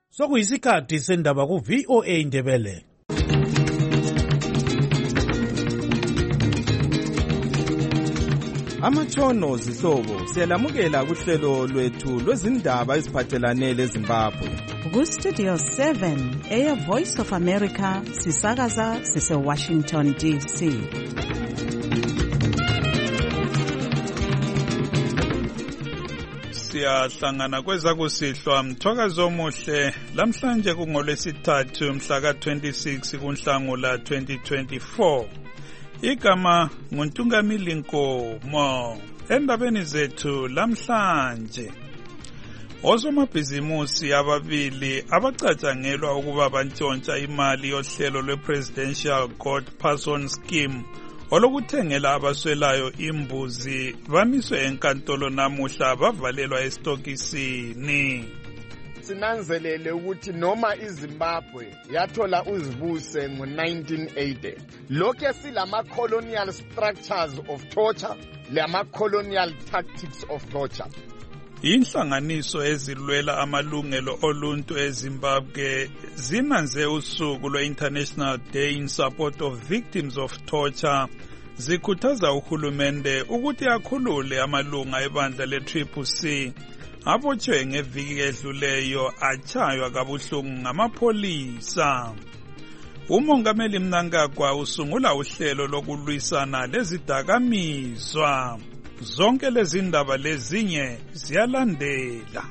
Sokuyisikhathi sendaba ku VOA Indebele. Amatshono zihlobo siyalamukela kuhlelo lwethu lwezindaba eziphathelane leZimbabwe. Ku Studio 7 eya Voice of America sisakaza sise Washington DC. Siyahlangana kwezakusihlwa mthokazo omuhle lamhlanje kungolwesithathu mhla ka-26 kuNhlangula 2024. Igama nguNtungamili Nkomo. Endabeni zethu lamhlanje, osomabhizimusi ababili abacatshangelwa ukuba bantshontsha imali yohlelo lwe-Presidential Goat Person Scheme olokuthengela abaswelayo imbuzi bamiswe enkantolo namuhla bavalelwa esitokisini. Sinanzelele ukuthi noma iZimbabwe yathola uzibuse ngo-1980, lokhu silama-colonial structures of torture lama-colonial tactics of torture. Inhlanganiso ezilwela amalungelo oluntu eZimbabwe zinanze usuku lwe-International Day in Support of Victims of Torture zikhuthaza uhulumende ukuthi akhulule amalunga ebandla le-CCC abotshwe ngeviki edluleyo atshaywa kabuhlungu ngamapholisa. Umongameli Mnangagwa usungula uhlelo lokulwisana lezidakamizwa. Zonke lezi ndaba lezinye ziyalandela.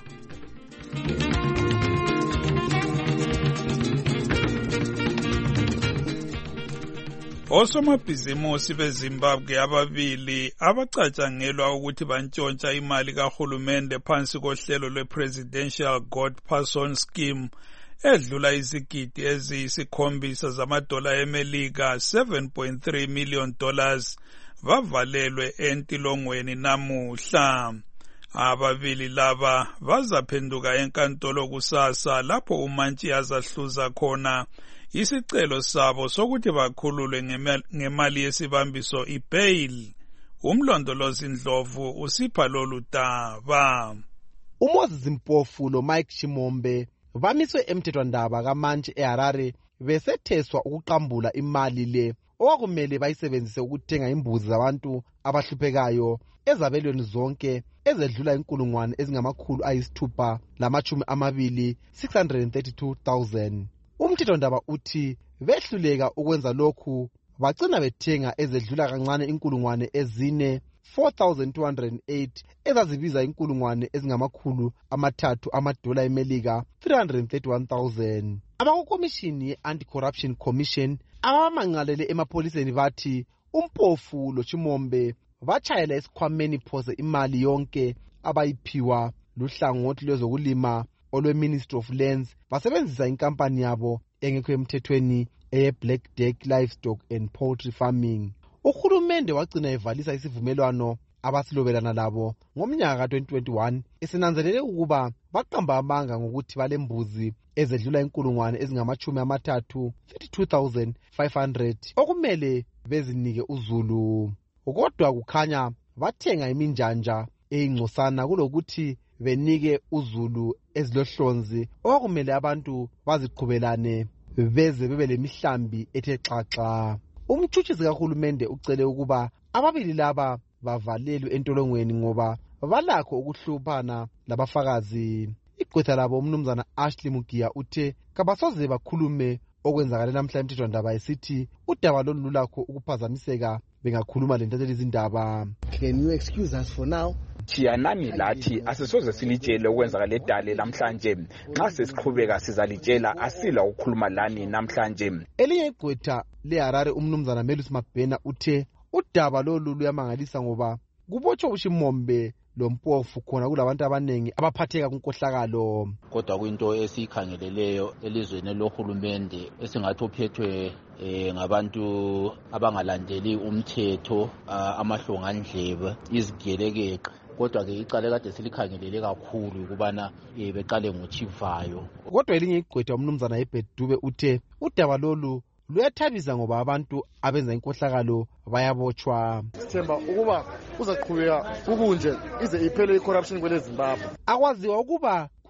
Osomabhizimusi beZimbabwe ababili abacatshangelwa ukuthi bantshontsha imali kahulumende phansi kohlelo lwe-Presidential Goat Person Scheme edlula izigidi eziyisi-7 zamadola eMelika, $7.3 million, bavalelwe entilongweni namuhla. Ababili laba bazaphenduka enkantolo kusasa lapho umantshi azahluza khona isicelo sabo sokuthi bakhululwe ngemali yesibambiso i-bail. Umlondolozi Ndlovu usipha lolu daba. uMoses Mpofu loMike Chimombe bamiswe emthethwandaba kamantshi eHarare besetheswa ukuqambula imali le okwakumele bayisebenzise ukuthenga imbuzi zabantu abahluphekayo ezabelweni zonke ezedlula 632,000. Umthethwandaba uthi behluleka ukwenza lokhu bagcina bethenga ezedlula kancane 4,208 ezazibiza 300,000 amadola eMelika, 331,000. Abakukomishini ye-Anti-Corruption Commission abamangalele emapholiseni bathi uMpofu loChimombe batshayela esikhwameni phose imali yonke abayiphiwa luhlangothi lwezokulima olwe-Ministry of Lands basebenzisa inkampani yabo engekho emthethweni eye-Black Duck Livestock and Poultry Farming. Uhulumende wagcina evalisa isivumelwano abasilobelana labo ngomnyaka ka-2021 esinanzelele ukuba baqamba amanga ngokuthi balembuzi ezedlula 32,500 okumele bezinike uZulu. Kodwa kukhanya bathenga iminjanja eyingcosana kulokuthi benike uZulu ezilohlonzi okwakumele abantu baziqhubelane beze bebe lemihlambi ethe xaxa. Umtshutshisi kahulumende ucele ukuba ababili laba bavalelwe entolongweni ngoba balakho ukuhluphana labafakazi. Igqwetha labo umnumzana Ashley Mugia uthe kabasoze bakhulume okwenzakala namhla emthethwandaba esithi udaba lolu lulakho ukuphazamiseka bengakhuluma lentatheli izindaba. Can you excuse us for now? Thiyanani lathi asisoze silitshele okwenzakala edale namhlanje. Nxa sesiqhubeka sizalitshela asila ukukhuluma lani namhlanje. Elinye igqwetha leHarare umnumzana Melus Mabhena uthe udaba lolu luyamangalisa ngoba kubotshwa uChimombe loMpofu khona kulabantu abanengi abaphatheka kunkohlakalo. Kodwa kuyinto esiyikhangeleleyo elizweni lohulumende esingathi uphethwe ngabantu abangalandeli umthetho, amahlongandlebe, izigelekeqe. Kodwa ke icala kade silikhangelele kakhulu ukubana beqale ngoTshivayo. Kodwa elinye igqwetha umnumzana eBedube uthe udaba lolu luyathabisa ngoba abantu abenza inkohlakalo bayabotshwa. Sithemba ukuba uzaqhubeka kubunje ize iphele icorruption kwele Zimbabwe. Akwaziwa ukuba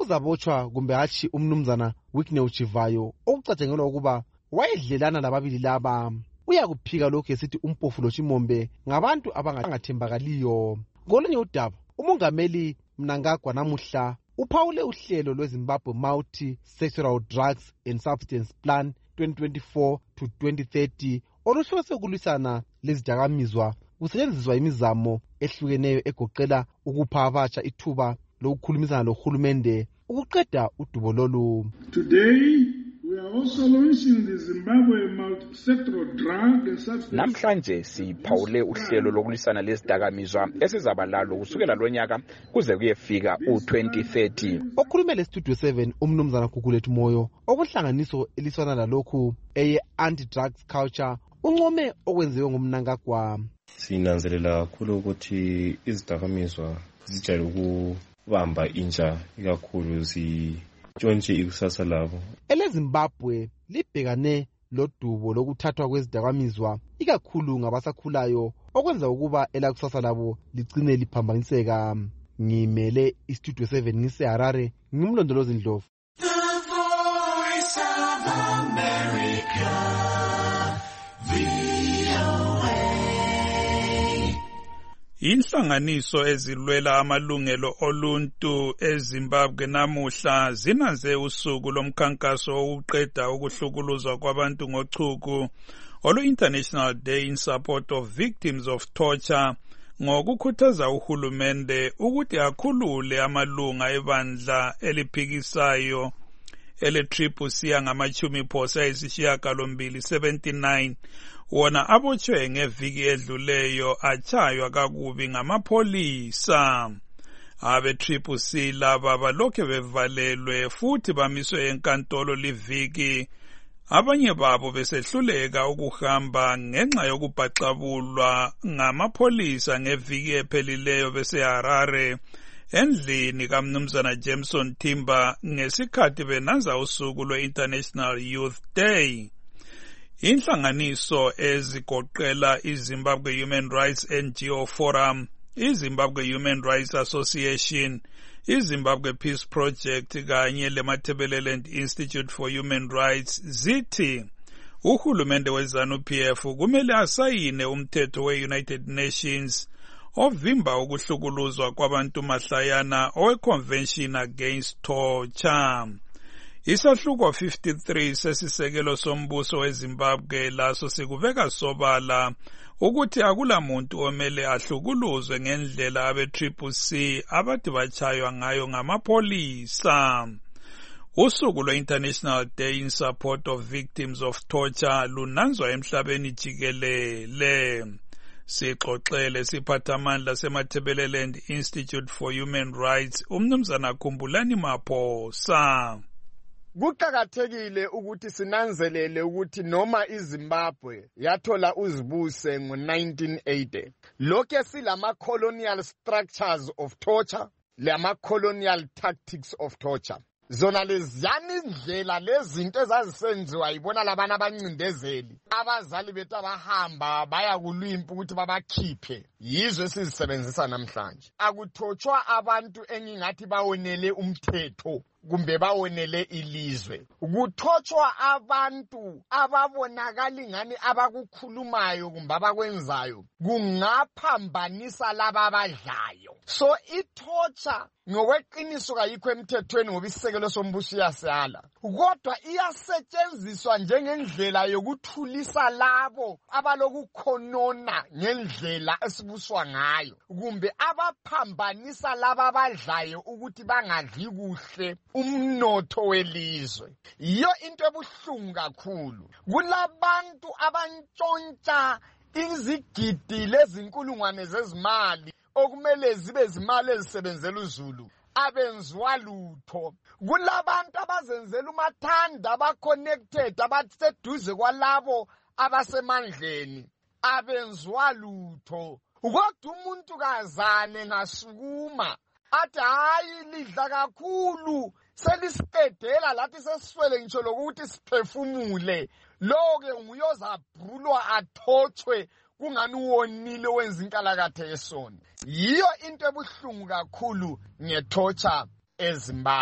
ozabotshwa kumbe hatshi umnumzana Whitney Uchivayo okucatshangelwa ukuba wayedlelana lababili laba. Uyakuphika lokhu esithi umpofu loChimombe ngabantu abangathembakaliyo. Ngolunye udaba, umongameli Mnangagwa namuhla uphawule uhlelo lweZimbabwe Multi-Sectoral Drugs and Substance Plan 2024 to 2030 oluhlose ukulwisana lezidakamizwa kusetshenziswa imizamo ehlukeneyo egoqela ukupha abatsha ithuba lokukhulumisana lohulumende ukuqeda udubo lolu. Today we are also launching the Zimbabwe Multi-Sectoral Drug and Substance. Namhlanje siphawule uhlelo lokulwisana lezidakamizwa esizaba lalo kusukela lonyaka kuze kuyefika u2030. Okhulume leStudio 7 umnumzana Gugulethu Moyo okuhlanganiso eliswana lalokhu eye anti-drugs culture uncome okwenziwe ngumNangagwa. Sinanzelela kakhulu ukuthi izidakamizwa zijayele ukubamba intsha ikakhulu zitshontshe ikusasa labo. EleZimbabwe libhekane lodubo lokuthathwa kwezidakamizwa ikakhulu ngabasakhulayo okwenza ukuba elakusasa labo ligcine liphambaniseka. Ngimele iStudio 7 ngiseHarare ngimlondolozi Ndlovu. Inhlanganiso ezilwela amalungelo oluntu eZimbabwe namuhla zinanze usuku lomkhankaso wokuqeda ukuhlukuluzwa kwabantu ngochuku olu-International Day in Support of Victims of Torture ngokukhuthaza uhulumende ukuthi akhulule amalunga ebandla eliphikisayo ele-CCC ngama-279 wona abotshwe ngeviki edluleyo atshaywa kakubi ngamapholisa. Abe-CCC laba balokhe bevalelwe futhi bamiswe enkantolo liviki, abanye babo besehluleka ukuhamba ngenxa yokubhaxabulwa ngamapholisa ngeviki ephelileyo beseHarare endlini kaMnumzana Jameson Timber ngesikhathi benanza usuku lwe-International Youth Day. Inhlanganiso ezigoqela iZimbabwe Human Rights NGO Forum, iZimbabwe Human Rights Association, iZimbabwe Peace Project kanye leMatabeleland Institute for Human Rights zithi uhulumende weZANU-PF kumele asayine umthetho we-United Nations ovimba ukuhlukuluzwa kwabantu mahlayana owe-Convention Against Torture. Isahluko 53 sesisekelo sombuso weZimbabwe laso sikubeka sobala ukuthi akula muntu omele ahlukuluzwe ngendlela abe-CCC abathi batshaywa ngayo ngamapholisa. Usuku lwe-International Day in Support of Victims of Torture lunanzwa emhlabeni jikelele. Sixoxele siphathamandla seMatabeleland Institute for Human Rights umnumzana Khumbulani Maphosa. Kuqakathekile ukuthi sinanzelele ukuthi noma iZimbabwe yathola uzibuse ngo1980 lokho silama colonial structures of torture lama colonial tactics of torture. Zona leziyani indlela lezinto ezazisenziwa yibona labana abancindezeli abazali bethu abahamba baya kulwimpi ukuthi babakhiphe yizo esizisebenzisa namhlanje. Akuthotshwa abantu engingathi bawonele umthetho kumbe bawonele ilizwe. Kuthotshwa abantu ababonakala ngani abakukhulumayo kumbe abakwenzayo kungaphambanisa laba abadlayo. So itorture ngokweqiniso kayikho emthethweni ngoba isisekelo sombuso iyasala, kodwa iyasetshenziswa njengendlela yokuthulisa labo abalokukhonona ngendlela esibuswa ngayo kumbe abaphambanisa laba abadlayo ukuthi bangadli kuhle umnotho welizwe. Iyo into ebuhlungu kakhulu. Kulabantu abantshontsha izigidi lezinkulungwane zezimali okumele zibe zimali ezisebenzela uZulu abenziwa lutho. Kulabantu abazenzela umathanda abaconnected abaseduze kwalabo abasemandleni abenziwa lutho. Kodwa umuntu kazane ngasukuma athi hayi lidla kakhulu selisiqedela lathi sesiswele ngitsho lokuthi siphefumule. Lo-ke nguyozabhulwa athotshwe kungani wonile wenza inkalakathe yesoni. Yiyo into ebuhlungu kakhulu ngetorture eZimbabwe.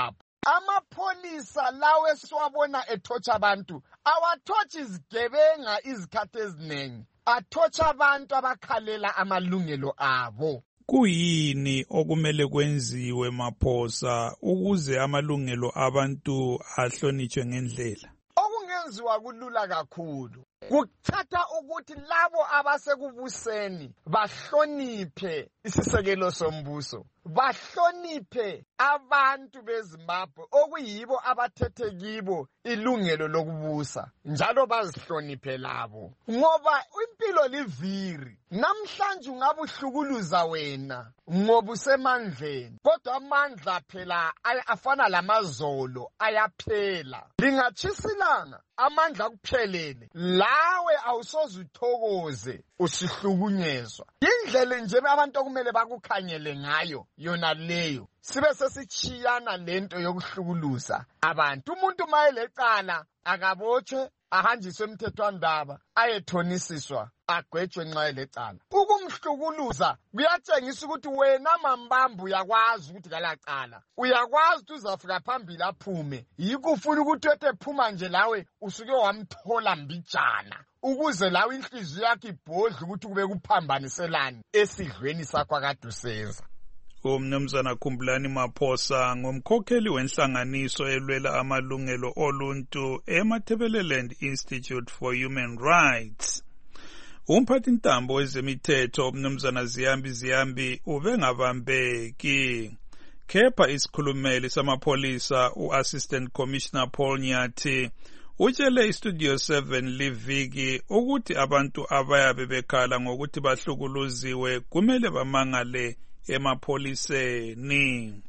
amapholisa lawe siwabona ethotsha abantu awathothi izigebenga izikhathi eziningi, athotsha abantu abakhalela amalungelo abo. Kuyini okumele kwenziwe Maphosa ukuze amalungelo abantu ahlonitshwe ngendlela? Okungenziwa kulula kakhulu. Kuthatha ukuthi labo abasekubuseni bahloniphe isisekelo sombuso, bahloniphe abantu beZimbabwe okuyibo abathethe kibo ilungelo lokubusa, njalo bazihloniphe labo. Ngoba impilo liviri, namhlanje ungabe uhlukuluza wena ngoba usemandleni, kodwa amandla phela afana lamazolo ayaphela. Lingatshisilanga amandla kuphelele, lawe awusoze uthokoze usihlukunyezwa. Indlela nje abantu okumele bakukhanyele ngayo yona leyo, sibe sesichiyana lento yokuhlukuluza abantu. Umuntu mayelecala akabotshwe, ahanjiswe emthethwandaba, ayethonisiswa, agwetshwe nxa elecala. Ukumhlukuluza kuyatshengisa ukuthi wena mambamba uyakwazi ukuthi kalacala, uyakwazi ukuthi uzafika phambili aphume. Yikho ufuna ukuthi wethe phuma nje lawe usuke wamthola mbijana, ukuze lawe inhliziyo yakhe ibhodle ukuthi kube kuphambaniselani esidlweni sakho akade usenza. Umnumzana Khumbulani Maphosa ngumkhokheli wenhlanganiso elwela amalungelo oluntu eMatabeleland Institute for Human Rights. Umphathintambo wezemithetho umnumzana Ziyambi ubengabambeki. Kepha isikhulumeli samapholisa u-Assistant Commissioner Paul Nyathi utshele iStudio 7 liviki ukuthi abantu abayabe bekhala ngokuthi bahlukuluziwe kumele bamangale emapholiseni.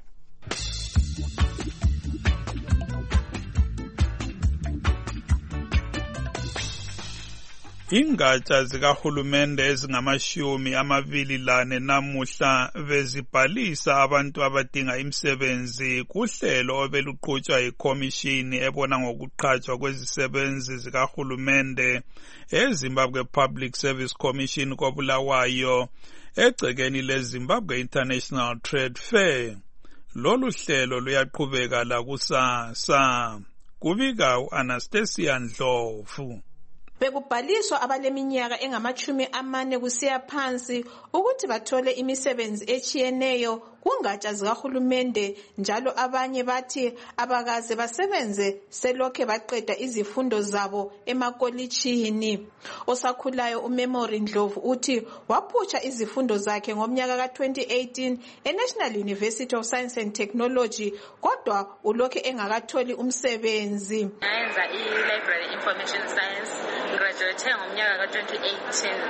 Ingatsha zikahulumende ezingama-24 namuhla bezibhalisa abantu abadinga imisebenzi kuhlelo obeluqhutshwa yikhomishini ebona ngokuqhatshwa kwezisebenzi zikahulumende eZimbabwe Public Service Commission koBulawayo egcekeni leZimbabwe International Trade Fair. Lolu hlelo luyaqhubeka lakusasa. Kubika u-Anastasia Ndlovu. Bekubhaliswa abaleminyaka engama-40 kusiya phansi ukuthi bathole imisebenzi echiyeneyo kungatsha zikahulumende, njalo abanye bathi abakaze basebenze selokhe baqeda izifundo zabo emakolitshini. Osakhulayo uMemory Ndlovu uthi waphutsha izifundo zakhe ngomnyaka ka-2018 eNational University of Science and Technology, kodwa ulokhe engakatholi umsebenzi. Nayenza i-Library Information Science, graduate ngomnyaka ka-2018.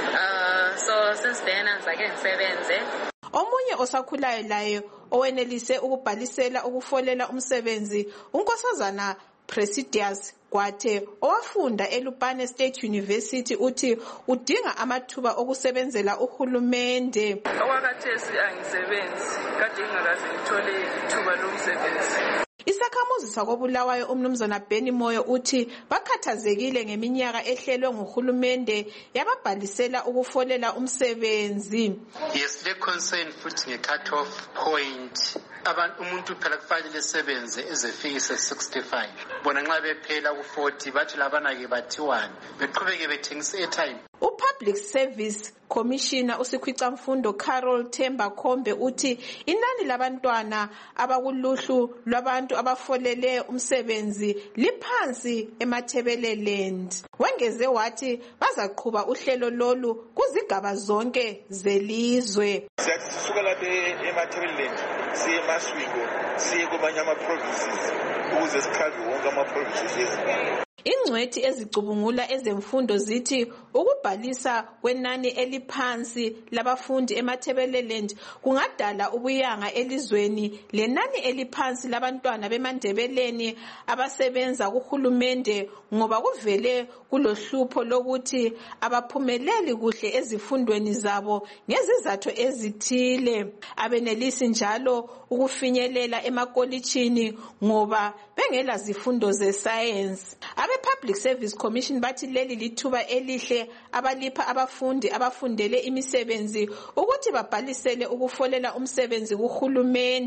So since then angizake ngisebenze. Omunye osakhulayo laye owenelise ukubhalisela ukufolela umsebenzi uNkosazana Presidius Gwathe owafunda eLupane State University uthi udinga amathuba okusebenzela uhulumende. Okwakhathesi angisebenzi, kade ngingakaze ngithole ithuba lomsebenzi. Isakhamuzi sakoBulawayo umnumzana Benny Moyo uthi bakhathazekile ngeminyaka ehlelwe nguhulumende yababhalisela ukufolela umsebenzi. Yes, le concern futhi nge-cut off point. Abantu umuntu phela kufanele sebenze ezefikise 65. Bona nxa bephela ku40 bathi labana ke bathiwana beqhubeke bethengisa airtime. Public Service Commissioner uSikhwicamfundo Carol Themba Khombe uthi inani labantwana abakuluhlu lwabantu abafolele umsebenzi liphansi eMatabeleland. Wengeze wathi bazaqhuba uhlelo lolu kuzigaba zonke zelizwe. Siyasuka lapha eMatabeleland siye eMaswiko siye kumanye ama-provinces ukuze sikhave wonke ama-provinces. Ingcwethi ezicubungula ezemfundo zithi ukubhalisa kwenani eliphansi labafundi eMatabeleland kungadala ubuyanga elizweni lenani eliphansi labantwana beMandebeleni abasebenza kuhulumende, ngoba kuvele kulohlupho lokuthi abaphumeleli kuhle ezifundweni zabo ngezizathu ezithile. Abenelisi njalo ukufinyelela emakolitshini ngoba bengela zifundo ze-science. Public Service Commission bathi leli lithuba elihle abalipha abafundi abafundele imisebenzi ukuthi babhalisele ukufolela umsebenzi kuhulumende.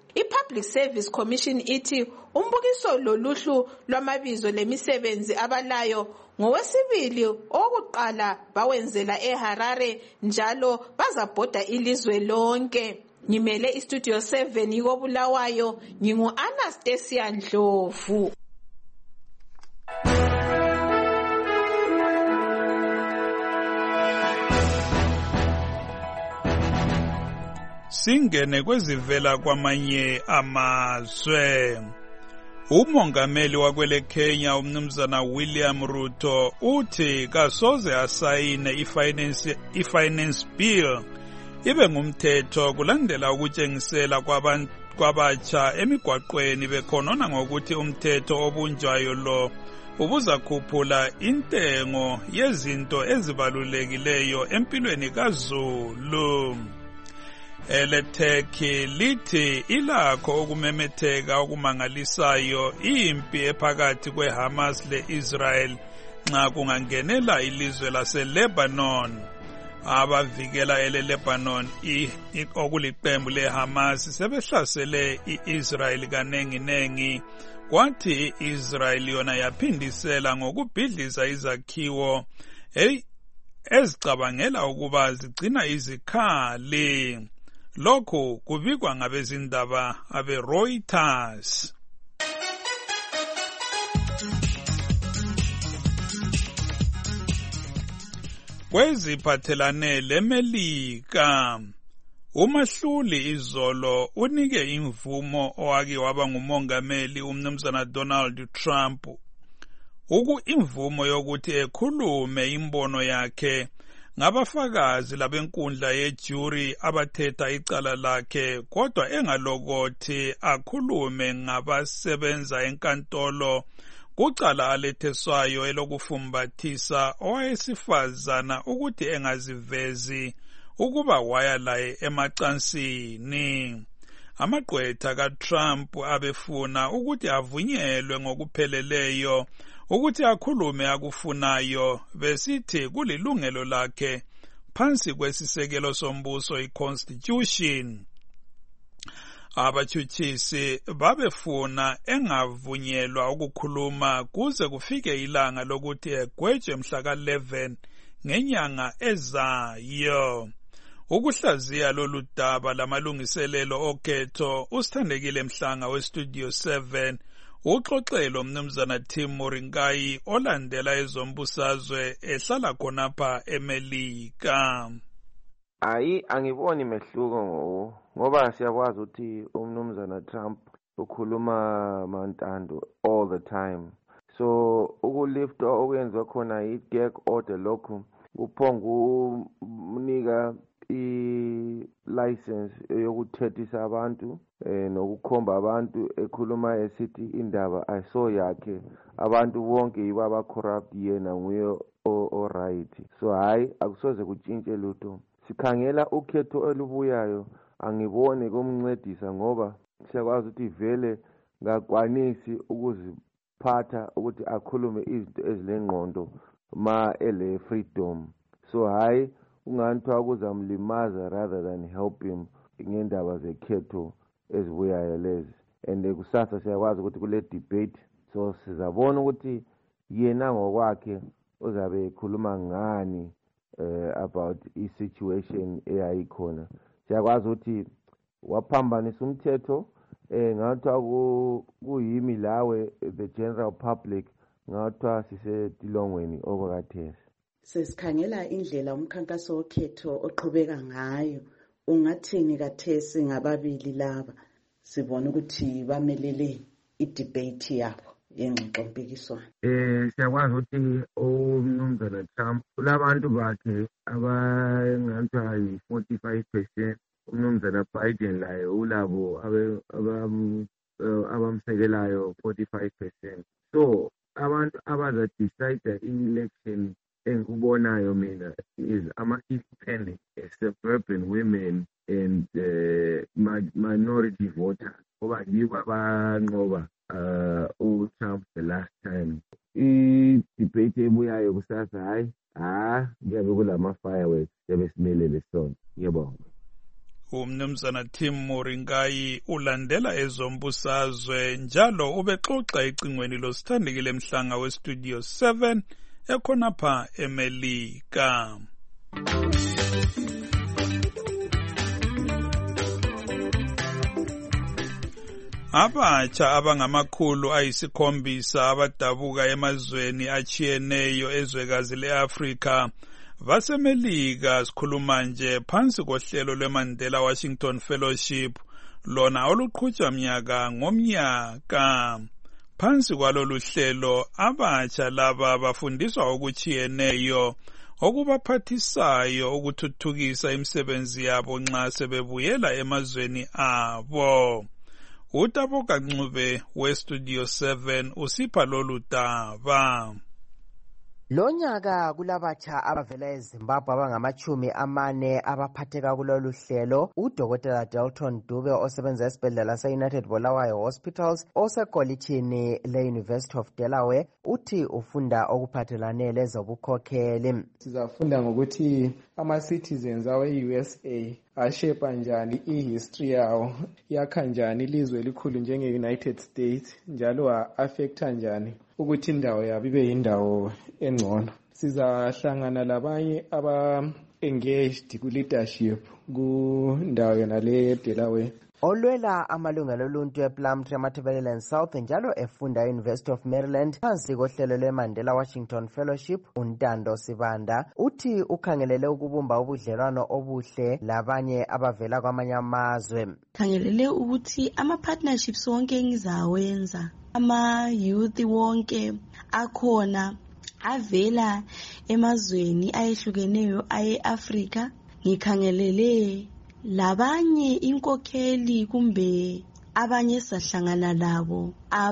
I-Public Service Commission ithi umbukiso loluhlu lwamabizo lemisebenzi abalayo ngowesibili okuqala bawenzela eHarare njalo bazabhoda ilizwe lonke. Ngimele iStudio 7 ikobulawayo, ngingu-Anastasia Ndlovu. Singene kwezivela kwamanye amazwe. Umongameli wakwele Kenya umnumzana William Ruto uthi kasoze asayine i-finance bill ibe ngumthetho kulandela ukutshengisela kwabatsha emigwaqweni bekhonona ngokuthi umthetho obunjwayo lo ubuzakhuphula intengo yezinto ezibalulekileyo empilweni kaZulu. Eletekhi lithi ilakho ukumemetheka okumangalisayo impi ephakathi kweHamas le-Israel nxa kungangenela ilizwe lase-Lebanon. Abavikela ele-Lebanon okuliqembu leHamas sebehlasele i-Israel kanenginengi, kwathi i-Israel yona yaphindisela ngokubhidliza izakhiwo ezicabangela ukuba zigcina izikhali. Lokhu kubikwa ngabezindaba abe-Reuters. Kweziphathelane leMelika, umahluli izolo unike imvumo owake waba ngumongameli umnumzana Donald Trump imvumo yokuthi ekhulume imbono yakhe ngabafakazi labenkundla yejury abathetha icala lakhe, kodwa engalokothi akhulume ngabasebenza enkantolo kucala aletheswayo elokufumbathisa owesifazana ukuthi engazivezi ukuba waya laye emacansini. Amagqwetha kaTrump abefuna ukuthi avunyelwe ngokupheleleyo ukuthi akhulume akufunayo, besithi kulilungelo lakhe phansi kwesisekelo sombuso i-Constitution. Abatshutshisi babefuna engavunyelwa ukukhuluma kuze kufike ilanga lokuthi egwetshwe mhla ka-11 ngenyanga ezayo. Ukuhlaziya lolu daba lamalungiselelo okhetho, uSithandekile Mhlanga weStudio 7 uxoxelo mnumzana Tim Moringai olandela ezombusazwe ehlala khonapha eMelika. Angiboni mehluko ngoba siyakwazi ukuthi umnumzana Trump ukhuluma mantando all the time. So ukulifta okwenziwa khona i-gag order lokhu uphonga unika i-license yokuthethisa abantu nokukhomba abantu ekhuluma esithi indaba ayiso yakhe, abantu bonke yibo aba-corrupt, yena nguye o-right. So hayi, akusoze kutshintshe lutho. Sikhangela ukhetho olubuyayo, angiboni kumncedisa ngoba siyakwazi ukuthi vele ngakwanisi ukuziphatha ukuthi akhulume izinto ezilengqondo ma ele freedom. So hayi, unganthiwa kuzamlimaza rather than help him ngendaba zekhetho ezibuyayo lezi. And kusasa siyakwazi ukuthi kule debate, so sizabona ukuthi yena ngokwakhe uzabe ekhuluma ngani about i-situation eyayikhona. Siyakwazi ukuthi waphambanisa umthetho, ngathiwa kuyimi lawe the general public, ngathiwa sisetilongweni okwakathesi. Sesikhangela indlela umkhankaso wokhetho oqhubeka ngayo, ungathini kathesi ngababili laba sibona ukuthi bamelele i-debate yabo yengxoxo mpikiswano? Siyakwazi ukuthi umnumzana Trump kulabantu bakhe abangathiwa yi-45%, umnumzana Biden laye ulabo abamsekelayo 45%. So abantu abazadecide i-election engikubonayo mina is ama-independent, suburban women and minority voters, ngoba yibo abanqoba uTrump the last time. I-debate ebuyayo kusasa hayi kuyabe kulama-fireworks yabe simelele sona. Ngiyabonga. Umnumzana Tim Moringai ulandela ezombusazwe njalo ubexoxa ecingweni losithandekile Mhlanga westudio 7 ekhonapha eMelika. Abatsha abangamakhulu ayisikhombisa abadabuka emazweni achiyeneyo ezwekazi leAfrika baseMelika sikhuluma nje phansi kohlelo lweMandela Washington Fellowship lona oluqhutshwa mnyaka ngomnyaka. Phansi kwalolu hlelo abatsha laba bafundiswa okuchiyeneyo okubaphathisayo ukuthuthukisa imisebenzi yabo nxa sebebuyela emazweni abo. Utaboka Ncube westudio 7 usipha lolu daba. Lonyaka kulabatsha abavela eZimbabwe abangama-40 abaphatheka kulolu hlelo. UDokotela Dalton Dube osebenza esibhedlela se-United Bulawayo Hospitals osekolitshini le-University of Delaware uthi ufunda okuphathelane lezobukhokheli. Sizafunda ngokuthi ama-citizens awe-USA ashepa njani i-history yawo, yakha njani ilizwe elikhulu njenge-United States, njalo a-affecta njani ukuthi indawo yabo ibe yindawo engcono. Sizahlangana labanye aba-engaged ku-leadership kundawo yona le Delaware. Olwela amalungelo oluntu ePlumtree Matabeleland South njalo efunda e-University of Maryland phansi kohlelo lweMandela Washington Fellowship, uNtando Sibanda uthi ukhangelele ukubumba ubudlelwano obuhle labanye abavela kwamanye amazwe. Khangelele ukuthi ama-partnerships wonke engizawenza, ama-youth wonke akhona avela emazweni ayehlukeneyo aye-Afrika, ngikhangelele labanye inkokheli kumbe abanye sahlangana labo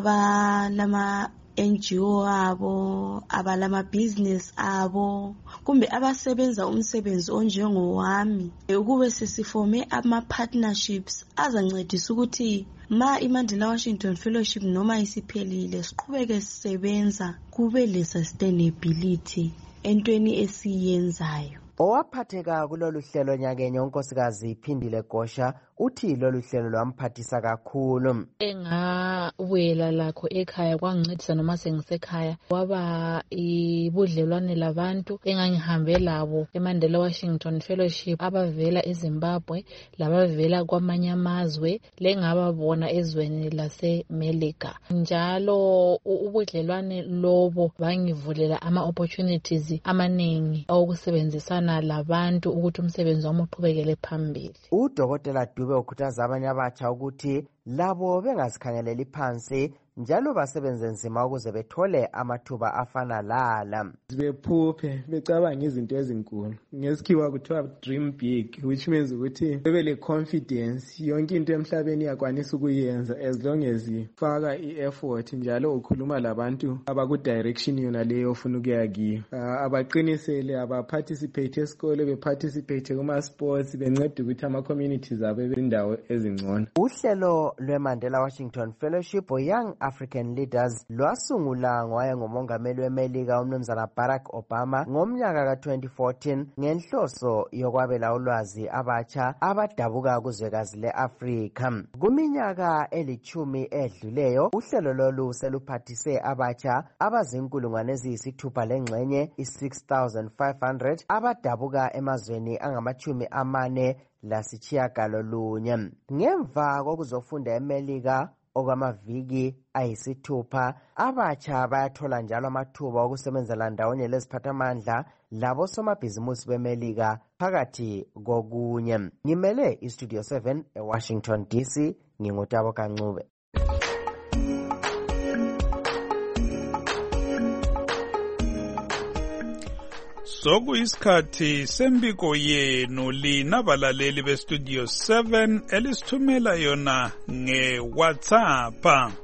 abalama NGO abo, abalama business abo, kumbe abasebenza umsebenzi onjengowami, ukube sesifome ama-partnerships azancedisa ukuthi ma iMandela Washington Fellowship noma isiphelile siqhubeke sisebenza kube le-sustainability entweni esiyenzayo. Owaphatheka kulolu hlelo nyakenye unkosikazi Phindile Gosha uthi lolu hlelo lwamphathisa kakhulu. Engabuyela lakho ekhaya kwangincedisa noma sengisekhaya kwaba ibudlelwane labantu engangihambe labo eMandela Washington Fellowship abavela eZimbabwe labavela kwamanye amazwe lengababona ezweni laseMelika. Njalo ubudlelwane lobo bangivulela ama-opportunities amaningi okusebenzisana labantu ukuthi umsebenzi wami uqhubekele phambili. UDokotela Dube ukhuthaza abanye abatsha ukuthi labo bengazikhangeleli phansi njalo basebenze nzima ukuze bethole amathuba afana lala. Bephuphe becabanga izinto ezinkulu. Ngesikhiwa kuthiwa dream big, which means ukuthi bebe le confidence yonke into emhlabeni yakwanisa ukuyenza as long as ifaka i-effort njalo ukhuluma labantu abaku-direction yona leyo ofuna ukuya kiyo. Abaqinisele, abaparticipate esikole, beparticipate kuma-sports, bencede ukuthi ama-communities abo ebendawo ezingcono. Uhlelo lweMandela Washington Fellowship Young African Leaders lwasungula ngowaye ngumongameli weMelika umnumzana Barack Obama ngomnyaka ka-2014 ngenhloso yokwabela ulwazi abatsha abadabuka kuzwekazi le-Afrika. Kuminyaka eli-10 edluleyo uhlelo lolu seluphathise abatsha abazinkulungwane eziyisithupha lengxenye i-6,500 abadabuka emazweni angama-40 lasitshiyagalolunye. Ngemva kokuzofunda eMelika okwamaviki ayisithupha, abatsha bayathola njalo amathuba okusebenzela ndawonye leziphathamandla labo somabhizimusi beMelika phakathi kokunye. Ngimele iStudio 7 eWashington DC, ngingutaboka Ncube. Sokuyisikhathi sembiko yenu lina balaleli beStudio 7 elisithumela yona ngeWhatsApp.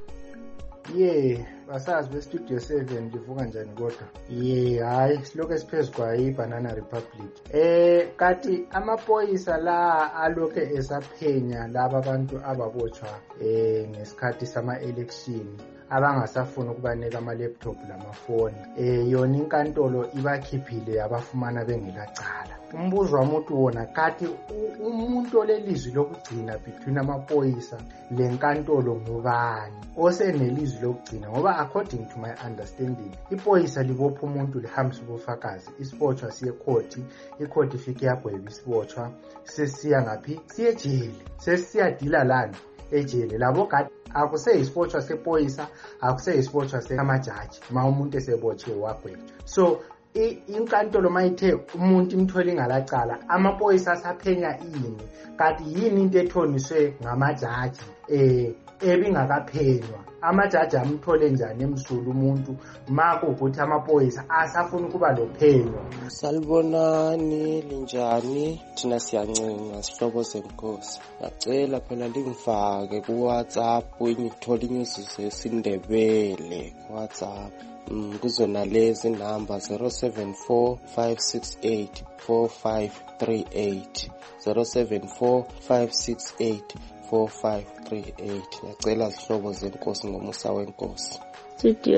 Basazi beStudio 7 livuka njani kodwa? Hayi silokho esiphezu kwa iBanana Republic. Kati amaphoyisa la alokho esaphenya laba abantu ababotshwa ngesikhathi sama-election abangasafuna ukubanika ama-laptop lamafoni. Yona inkantolo ibakhiphile abafumana bengelacala. umbuzo wami uthi wona kathi umuntu olelizwi lokugcina between amaphoyisa lenkantolo ngubani osenelizwi lokugcina ngoba according to my understanding iphoyisa libopha umuntu lihambisa ubufakazi isibotshwa siye court icourt ifike yagweba isibotshwa sesiya ngaphi siye ejele sesiyadila lana ejele labo gadi akuseyisibotshwa sephoyisa akuseyisibotshwa semajaji ma umuntu esebotshiwe wagweba so inkantolo mayithe umuntu imthwele ingalacala amaphoyisa asaphenya ini kanti yini into ethoniswe ngamajaji ebingakaphenywa amajaji amthole njani emsulu umuntu mako ukuthi amaphoyisa asafuna ukuba lophenyo. Salibonani linjani thina siyancenga sihlobo senkosi ngacela phela lingifake ku WhatsApp ngithola inews zesindebele ku WhatsApp kuzona lezi number 0745684538 0745684538 ngicela sihlobo zenkosi ngomusa wenkosi. Studio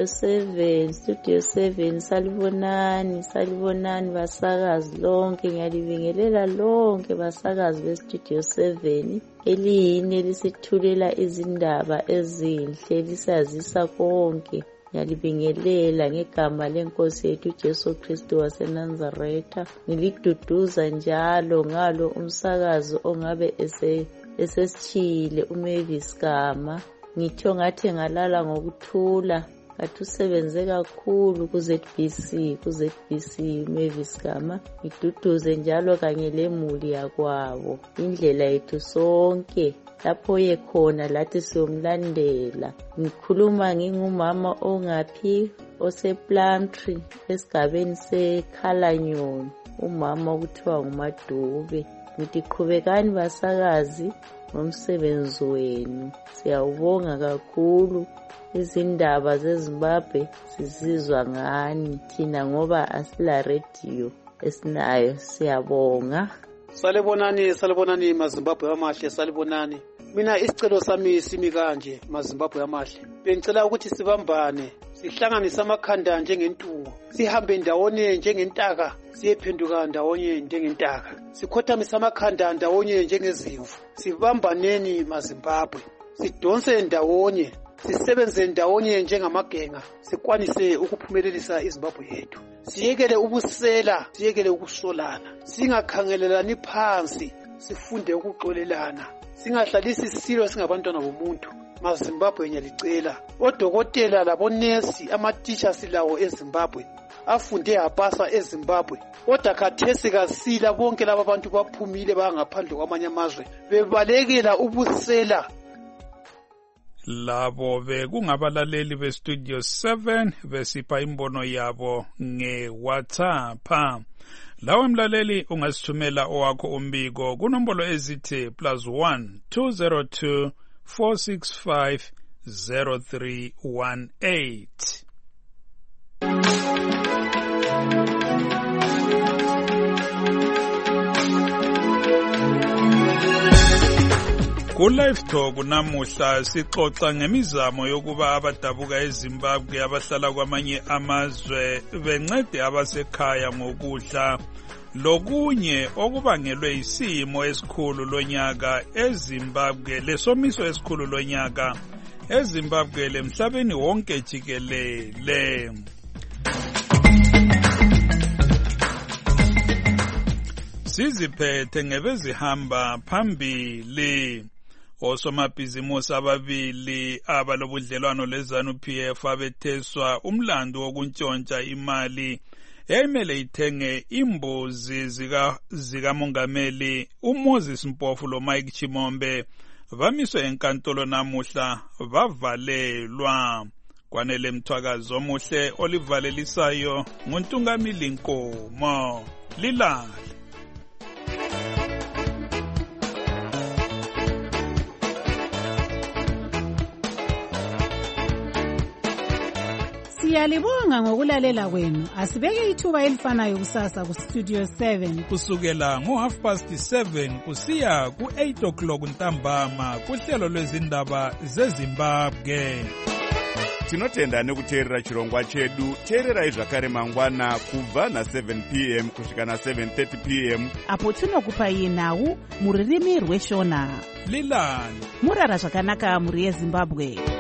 7 salibonani basakazi lonke ngiyalibingelela lonke basakazi beStudio 7 eliyini elisithulela izindaba ezinhle lisazisa konke. Ngiyalibingelela ngegama lenkosi yethu Jesu Kristu waseNazaretha ngiliduduza njalo ngalo umsakazo ongabe esesithile uMavis Gama ngitho ngathi ngalala ngokuthula ngathi usebenze kakhulu ku-ZBC Mavis Gama ngiduduze njalo kanye lemuli yakwabo indlela yethu sonke lapho yekhona lathi siyomlandela ngikhuluma ngingumama ongaphi osePlumtree esigabeni seKhalanyoni umama okuthiwa nguMadube ngithi qhubekani basakazi ngomsebenzi wenu siyawubonga kakhulu izindaba zeZimbabwe sizizwa ngani thina ngoba asila radio esinayo siyabonga. Salibonani maZimbabwe amahle salibonani. Mina isicelo sami simi kanje maZimbabwe amahle. Bengicela ukuthi sibambane, sihlanganise amakhanda njengentungo, sihambe ndawonye njengentaka, siyephenduka ndawonye njengentaka. Sikhothamisa amakhanda ndawonye njengezimvu. Sibambaneni maZimbabwe. Sidonse ndawonye, sisebenze ndawonye njengamagenga, sikwanise ukuphumelelisa iZimbabwe yethu. Siyekele ubusela, siyekele ukusolana, singakhangelelani phansi, sifunde ukuxolelana, singahlalisi isilo singabantwana bomuntu. maZimbabwe ngiyalicela odokotela labonesi ama-teachers lawo eZimbabwe afunde apasa eZimbabwe kodwa khathesi kasila bonke laba bantu baphumile bangaphandle kwamanye amazwe bebalekela ubusela. Labo bekungabalaleli beStudio 7 besipha imbono yabo ngeWhatsApp. Lawa mlaleli ungasithumela owakho umbiko kunombolo ezithi +1 202 465 0318. Ku-Live Talk namuhla sixoxa ngemizamo yokuba abadabuka eZimbabwe abahlala kwamanye amazwe bencede abasekhaya ngokudla lokunye okubangelwe isimo esikhulu lonyaka eZimbabwe lesomiso esikhulu lonyaka eZimbabwe lemhlabeni wonke jikelele. Siziphethe ngebezihamba phambili. Osomabhizimusi ababili abalobudlelwano leZANU-PF abetheswa umlando wokuntshontsha imali eyayimele ithenge imbuzi zikamongameli uMoses Mpofu loMike Chimombe bamiswe enkantolo namuhla bavalelwa. Kwanele Mthwakazi omuhle olivalelisayo nguNtungamili Nkomo lilala. Siyalibonga ngokulalela kwenu. Asibeke ithuba elifanayo kusasa ku Studio 7 kusukela ngo7:30 kusiya ku8 o'clock ntambama kuhlelo lwezindaba zeZimbabwe. tinotenda nekuteerera chirongwa chedu. teererai zvakare mangwana kubva na7 p.m. kusvika na7:30 p.m. apo tinokupai nhau mururimi rweshona. lilani murara zvakanaka mhuri yezimbabwe.